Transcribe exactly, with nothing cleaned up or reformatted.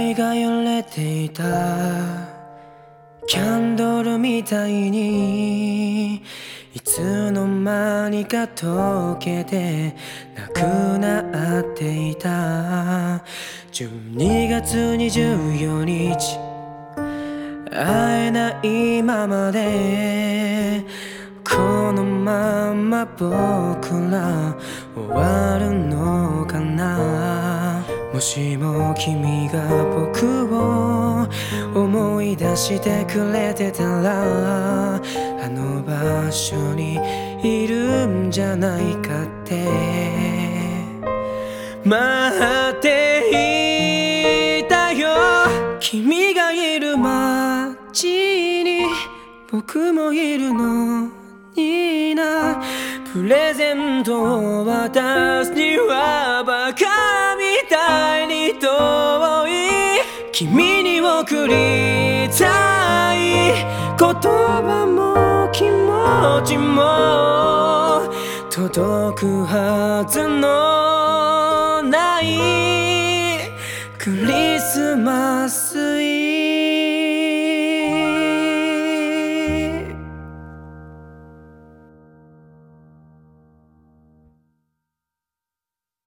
愛が揺れていたキャンドルみたいにいつの間にか溶けてなくなっていたじゅうにがつにじゅうよっか会えないままでこのまま僕ら終わるのかな。もしも君が僕を思い出してくれてたらあの場所にいるんじゃないかって待っていたよ。君がいる街に僕もいるのにな。プレゼントを渡すにはバカみたいに遠い。君に送りたい言葉も気持ちも届くはずのないクリスマス